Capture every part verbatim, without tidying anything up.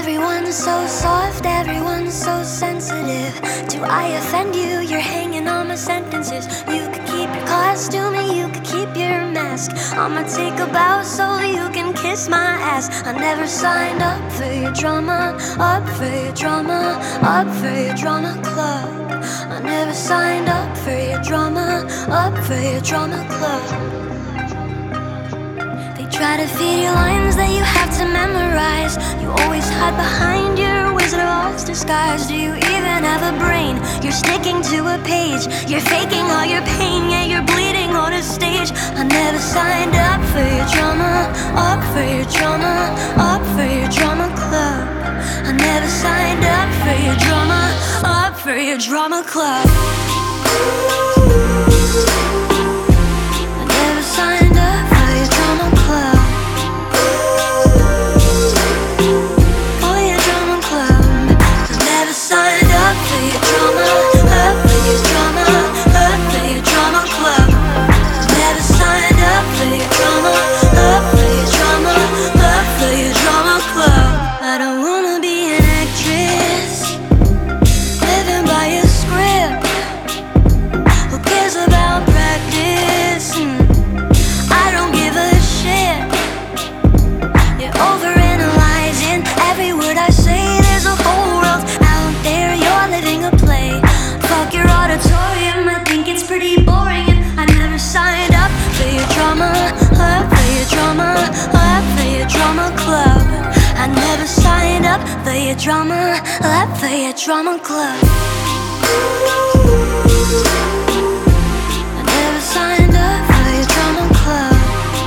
Everyone's so soft, everyone's so sensitive. Do I offend you? You're hanging on my sentences. You could keep your costume and you could keep your mask. I'ma take a bow so you can kiss my ass. I never signed up for your drama, up for your drama, up for your drama club. I never signed up for your drama, up for your drama club. Try to feed you lines that you have to memorize. You always hide behind your Wizard of Oz disguise. Do you even have a brain? You're sticking to a page. You're faking all your pain, yeah, you're bleeding on a stage. I never signed up for your drama, up for your drama, up for your drama club. I never signed up for your drama, up for your drama club. I never signed up for your drama club. For your drama, up for your drama club. I never signed up for your drama club.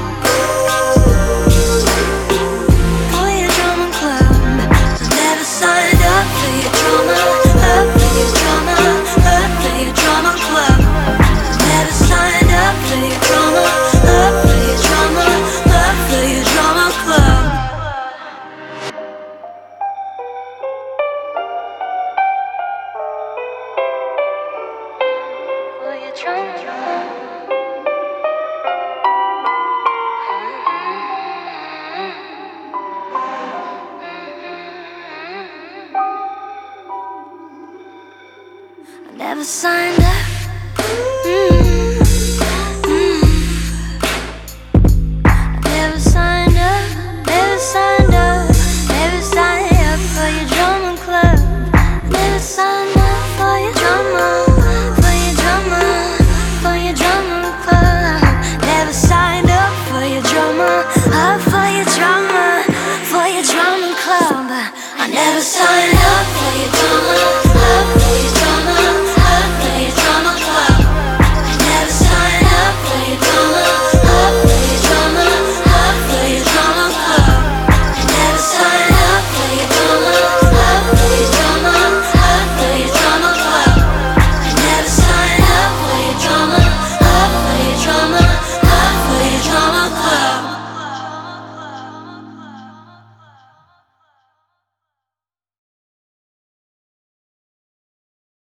For your drama club. I never signed up for your drama, up for your drama, up for your drama club. I never signed up for your drama, up for your drama, up for your drama club. I never signed up. Mm, mm. I never signed up, never signed up, never signed up for your drama club. I never signed up for your drama, for your drama, for your drama club. Never signed up for your drama, up for your drama, for your drama club. I never signed up for your drama.